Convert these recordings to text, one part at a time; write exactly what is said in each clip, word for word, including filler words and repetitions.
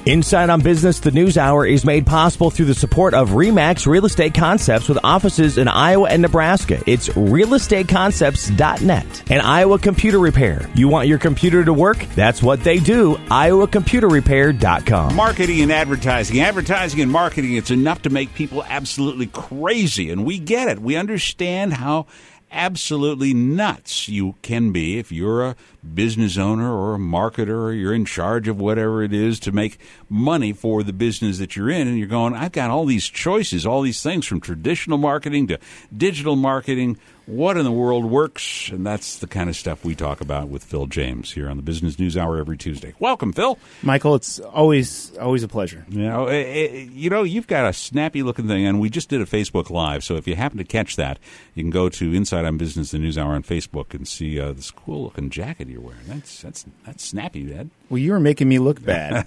Inside on Business, the News Hour is made possible through the support of RE/MAX Real Estate Concepts with offices in Iowa and Nebraska. It's real estate concepts dot net. And Iowa Computer Repair. You want your computer to work? That's what they do. iowa computer repair dot com. Marketing and advertising. Advertising and marketing, it's enough to make people absolutely crazy. And we get it. We understand how absolutely nuts you can be if you're a business owner or a marketer or you're in charge of whatever it is to make money for the business that you're in, and you're going, I've got all these choices, all these things from traditional marketing to digital marketing. What in the world works? And that's the kind of stuff we talk about with Phil James here on the Business News Hour every Tuesday. Welcome, Phil. Michael, it's always always a pleasure. You know, it, it, you know, you've got a snappy-looking thing, and we just did a Facebook Live, so if you happen to catch that, you can go to Inside on Business, the News Hour on Facebook, and see uh, this cool-looking jacket you're wearing. That's that's that's snappy, Dad. Well, you were making me look bad.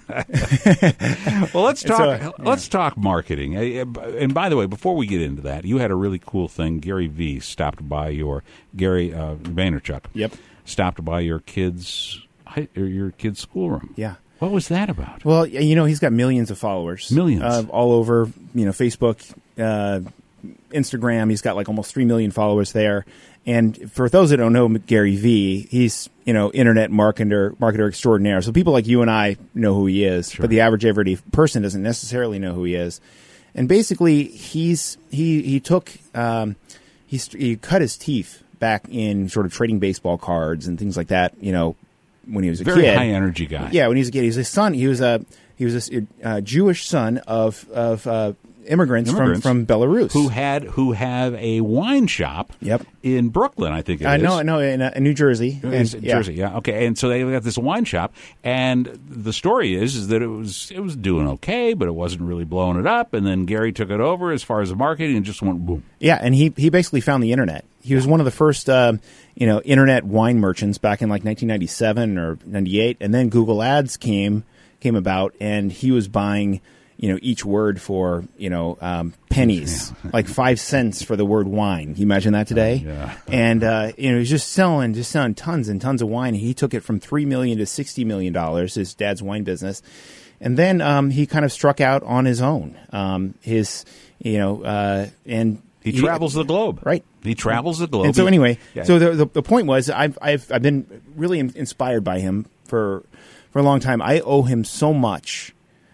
Well, let's talk. So, yeah. Let's talk marketing. And by the way, before we get into that, you had a really cool thing. Gary V stopped by your Gary uh, Vaynerchuk. Yep. Stopped by your kids' your kids' schoolroom. Yeah. What was that about? Well, you know, he's got millions of followers. Millions. Uh, all over, you know, Facebook, uh, Instagram. He's got like almost three million followers there. And for those that don't know Gary V, he's, you know, internet marketer, marketer extraordinaire. So people like you and I know who he is, sure. But the average everyday person doesn't necessarily know who he is. And basically, he's he he took um, he he cut his teeth back in sort of trading baseball cards and things like that. You know, when he was a Very kid, high energy guy. Yeah, when he was a kid, he was a son. He was a he was a uh, Jewish son of of uh, immigrants, Immigrants from from Belarus who had who have a wine shop. Yep. In Brooklyn, I think it I is. know, I know, in, uh, in New Jersey, In and, yeah. Jersey, yeah, okay. And so they got this wine shop, and the story is is that it was it was doing okay, but it wasn't really blowing it up. And then Gary took it over as far as the marketing, and just went boom. Yeah, and he he basically found the internet. He was one of the first, um, you know, internet wine merchants back in like nineteen ninety-seven or ninety-eight, and then Google Ads came came about, and he was buying, you know, each word for, you know, um, pennies, yeah. Like five cents for the word wine. Can you imagine that today? Uh, yeah. And, uh, you know, he's just selling, just selling tons and tons of wine. He took it from three million dollars to sixty million dollars, his dad's wine business. And then um, he kind of struck out on his own. Um, his, you know, uh, and he travels he, the globe. Right. He travels the globe. And so anyway, yeah. so the, the the point was I've, I've, I've been really inspired by him for, for a long time. I owe him so much.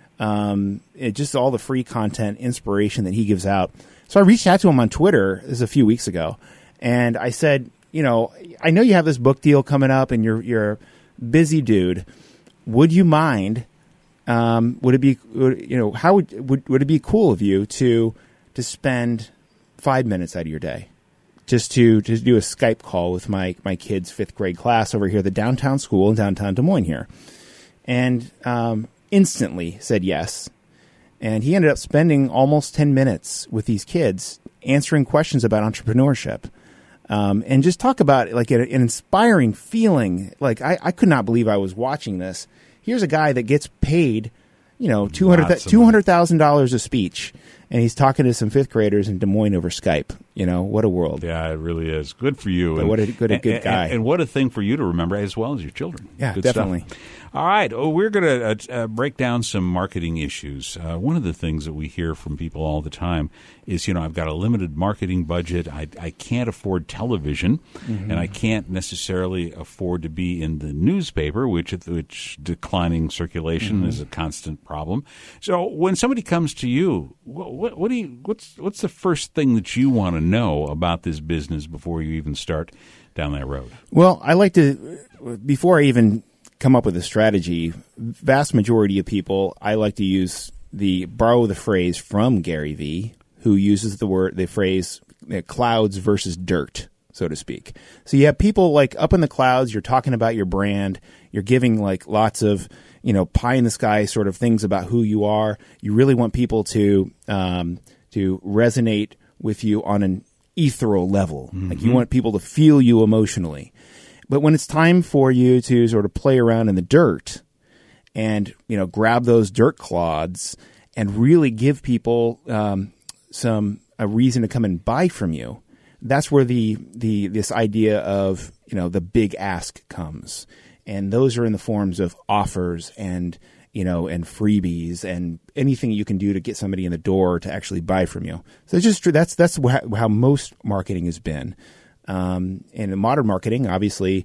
Um, it, just all the free content, inspiration that he gives out. So I reached out to him on Twitter, this is a few weeks ago, and I said, you know, I know you have this book deal coming up, and you're you're a busy dude. Would you mind? Um, would it be, would, you know, how would, would would it be cool of you to to spend five minutes out of your day just to to do a Skype call with my my kids' fifth grade class over here at the downtown school in downtown Des Moines here, and um. instantly said yes. And he ended up spending almost ten minutes with these kids answering questions about entrepreneurship. Um, and just talk about like an, an inspiring feeling. Like I, I could not believe I was watching this. Here's a guy that gets paid, you know, two hundred thousand dollars a speech. And he's talking to some fifth graders in Des Moines over Skype. You know, what a world. Yeah, it really is. Good for you. And what a good, a good and, guy. And, and what a thing for you to remember as well as your children. Yeah, good definitely. Stuff. All right. Oh, we're going to uh, uh, break down some marketing issues. Uh, one of the things that we hear from people all the time is, you know, I've got a limited marketing budget. I, I can't afford television, mm-hmm. and I can't necessarily afford to be in the newspaper, which, which declining circulation mm-hmm. is a constant problem. So when somebody comes to you, what, what, what do you, what's, what's the first thing that you want to know about this business before you even start down that road? Well, I like to, before I even come up with a strategy, vast majority of people, I like to use the, borrow the phrase from Gary V, who uses the word, the phrase uh, clouds versus dirt, so to speak. So you have people like up in the clouds, you're talking about your brand, you're giving like lots of, you know, pie in the sky sort of things about who you are. You really want people to, um, to resonate with you on an ethereal level. Mm-hmm. Like you want people to feel you emotionally. But when it's time for you to sort of play around in the dirt and, you know, grab those dirt clods and really give people um, some a reason to come and buy from you, that's where the the this idea of, you know, the big ask comes. And those are in the forms of offers and you know, and freebies and anything you can do to get somebody in the door to actually buy from you. So it's just true. That's that's how, how most marketing has been. Um, and modern marketing, obviously,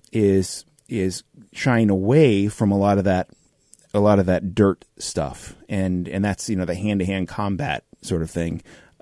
is is shying away from a lot of that, a lot of that dirt stuff, and and that's, you know, the hand to hand combat sort of thing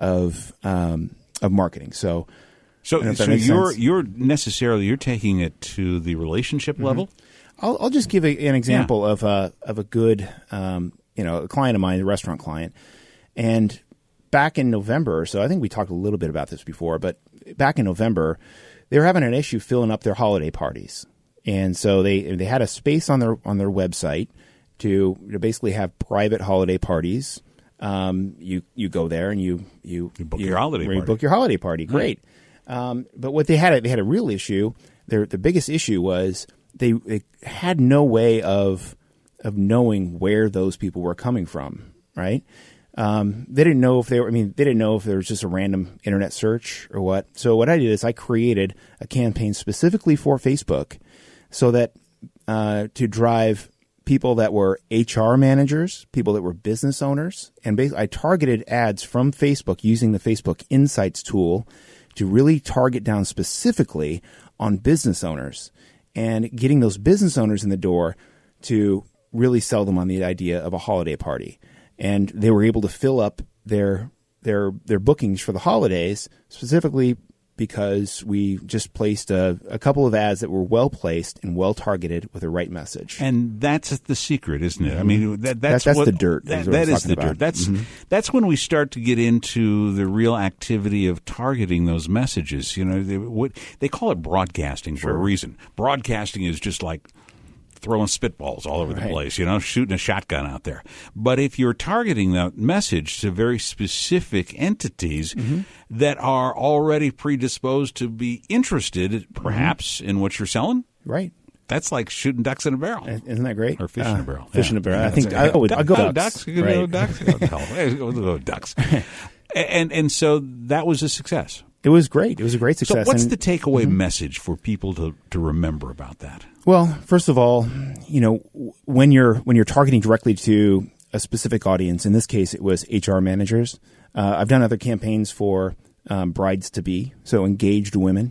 of um, of marketing. So, so so you're sense. you're necessarily you're taking it to the relationship mm-hmm. level. I'll, I'll just give a, an example yeah. of a of a good, um, you know, a client of mine, a restaurant client, and back in November or so, I think we talked a little bit about this before, but back in November, they were having an issue filling up their holiday parties, and so they they had a space on their on their website to, to basically have private holiday parties. Um, you you go there and you you, you book you, your holiday party. You book your holiday party, great. Right. Um, but what they had they had a real issue. Their the biggest issue was they, they had no way of of knowing where those people were coming from, right? Um, they didn't know if they were, I mean, they didn't know if there was just a random internet search or what. So what I did is I created a campaign specifically for Facebook so that uh, to drive people that were H R managers, people that were business owners, and basically I targeted ads from Facebook using the Facebook Insights tool to really target down specifically on business owners and getting those business owners in the door to really sell them on the idea of a holiday party. And they were able to fill up their their their bookings for the holidays, specifically because we just placed a, a couple of ads that were well placed and well targeted with the right message. And that's the secret, isn't it? I mean, that, that's, that, that's what, the dirt. That, is, that is the about. dirt. That's mm-hmm. that's when we start to get into the real activity of targeting those messages. You know, they, what, they call it broadcasting sure. for a reason. Broadcasting is just like throwing spitballs all over right. the place, you know, shooting a shotgun out there. But if you're targeting that message to very specific entities mm-hmm. that are already predisposed to be interested, perhaps, mm-hmm. in what you're selling, right? That's like shooting ducks in a barrel. Isn't that great? Or fish uh, in a barrel. Fish yeah. in a barrel. Yeah, I think I, oh, I'll go ducks. Ducks? You right. go ducks? We'll go ducks. And, and so that was a success. It was great. It was a great success. So what's and, the takeaway mm-hmm. message for people to, to remember about that? Well, first of all, you know, when you're when you're targeting directly to a specific audience, in this case, it was H R managers. Uh, I've done other campaigns for um, brides to be, so engaged women,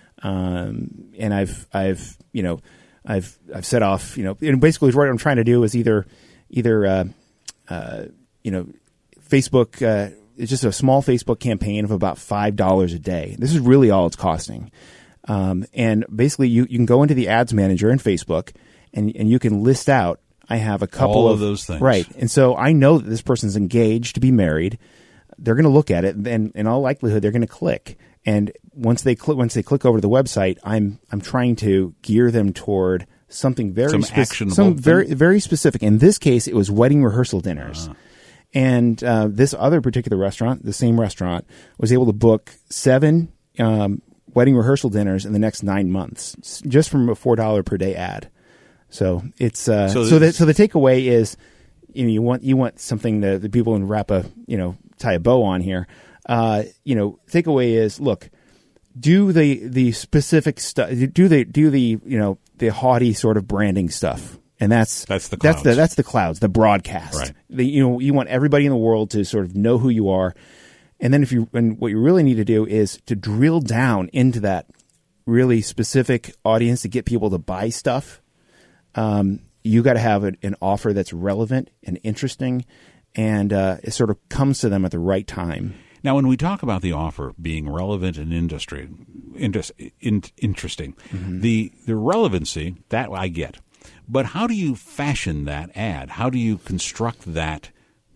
um, and I've I've you know I've I've set off you know and basically what I'm trying to do is either either uh, uh, you know Facebook. Uh, It's just a small Facebook campaign of about five dollars a day. This is really all it's costing. Um, and basically, you, you can go into the ads manager in Facebook, and, and you can list out, I have a couple all of, of those things. Right. And so I know that this person's engaged to be married. They're going to look at it, and in all likelihood, they're going to click. And once they click, once they click over to the website, I'm I'm trying to gear them toward something very some speci- actionable, some very thing? very specific. In this case, it was wedding rehearsal dinners. Uh-huh. And uh, this other particular restaurant, the same restaurant, was able to book seven um, wedding rehearsal dinners in the next nine months, just from a four dollar per day ad. So it's uh, so so, the, so the takeaway is, you know, you want you want something that the people can wrap a you know tie a bow on here. Uh, you know, takeaway is look, do the the specific stuff, do the do the you know the haughty sort of branding stuff. And that's that's the clouds. that's the that's the clouds, the broadcast. Right. The, you know, you want everybody in the world to sort of know who you are, and then if you and what you really need to do is to drill down into that really specific audience to get people to buy stuff. Um, you got to have an, an offer that's relevant and interesting, and uh, it sort of comes to them at the right time. Now, when we talk about the offer being relevant and industry, interest, in, interesting, mm-hmm. the the relevancy that I get. But how do you fashion that ad? How do you construct that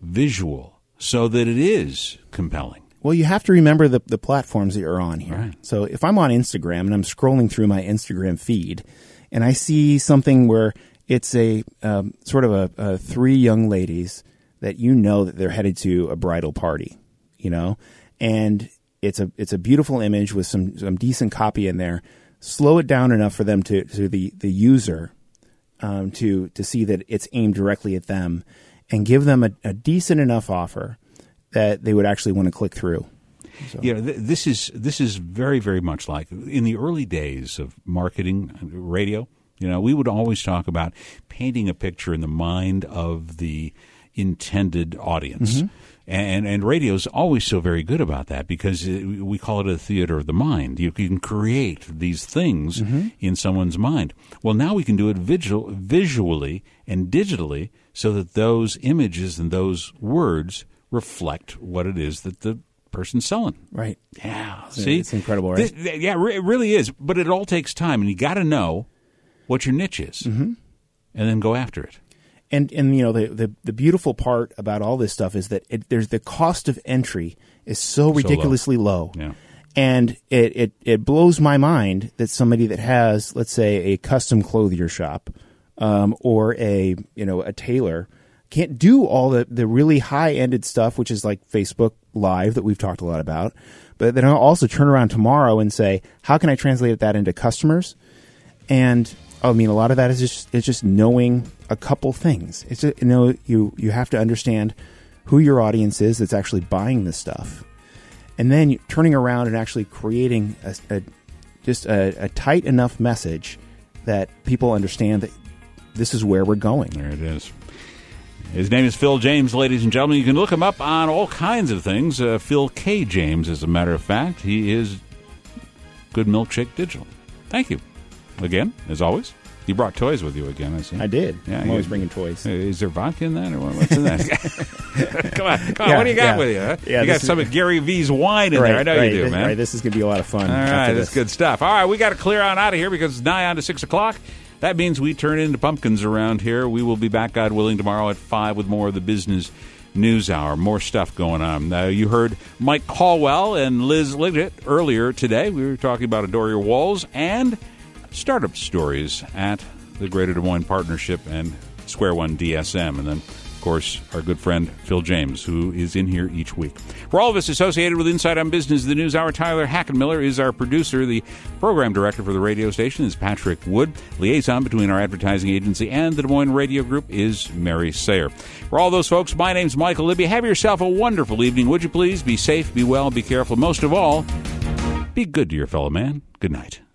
visual so that it is compelling? Well, you have to remember the, the platforms that you're on here. Right. So if I'm on Instagram and I'm scrolling through my Instagram feed and I see something where it's a um, sort of a, a three young ladies that you know that they're headed to a bridal party, you know, and it's a it's a beautiful image with some, some decent copy in there. Slow it down enough for them to, to the, the user Um, to to see that it's aimed directly at them, and give them a, a decent enough offer that they would actually want to click through. So. You know, th- this is this is very very much like in the early days of marketing, radio, You know, we would always talk about painting a picture in the mind of the intended audience. Mm-hmm. And and radio's always so very good about that because it, we call it a theater of the mind. You can create these things mm-hmm. in someone's mind. Well, now we can do it visual, visually and digitally so that those images and those words reflect what it is that the person's selling. Right. Yeah. It's, See? It's incredible, right? This, yeah, it really is. But it all takes time, and you got to know what your niche is mm-hmm. and then go after it. And and you know the, the the beautiful part about all this stuff is that it, there's the cost of entry is so ridiculously so low, low. Yeah. And it, it it blows my mind that somebody that has, let's say, a custom clothier shop um, or a you know a tailor can't do all the, the really high ended stuff, which is like Facebook Live that we've talked a lot about. But then I'll also turn around tomorrow and say, how can I translate that into customers? And I mean, a lot of that is just it's just knowing a couple things. It's just, you know you you have to understand who your audience is that's actually buying this stuff, and then you, turning around and actually creating a, a just a, a tight enough message that people understand that this is where we're going. There it is. His name is Phil James, ladies and gentlemen. You can look him up on all kinds of things. Uh, Phil K. James, as a matter of fact. He is Good Milkshake Digital. Thank you. Again, as always. You brought toys with you again, I see. I did. Yeah, I'm always bringing toys. Is there vodka in that, or what's in that? come on, come on. Yeah, what do you got yeah. with you? Huh? Yeah, you got is, some of Gary V's wine in right, there. I know right, you do, this, man. Right, this is going to be a lot of fun. All right, this. that's good stuff. All right, we got to clear on out of here because it's nigh on to six o'clock. That means we turn into pumpkins around here. We will be back, God willing, tomorrow at five with more of the business news hour. More stuff going on. Uh, you heard Mike Caldwell and Liz Liggett earlier today. We were talking about Adore Your Walls and startup stories at the Greater Des Moines Partnership and Square One D S M. And then, of course, our good friend Phil James, who is in here each week. For all of us associated with Inside on Business, the News Hour, Tyler Hackenmiller is our producer. The program director for the radio station is Patrick Wood. Liaison between our advertising agency and the Des Moines Radio Group is Mary Sayer. For all those folks, my name's Michael Libby. Have yourself a wonderful evening. Would you please be safe, be well, be careful. Most of all, be good to your fellow man. Good night.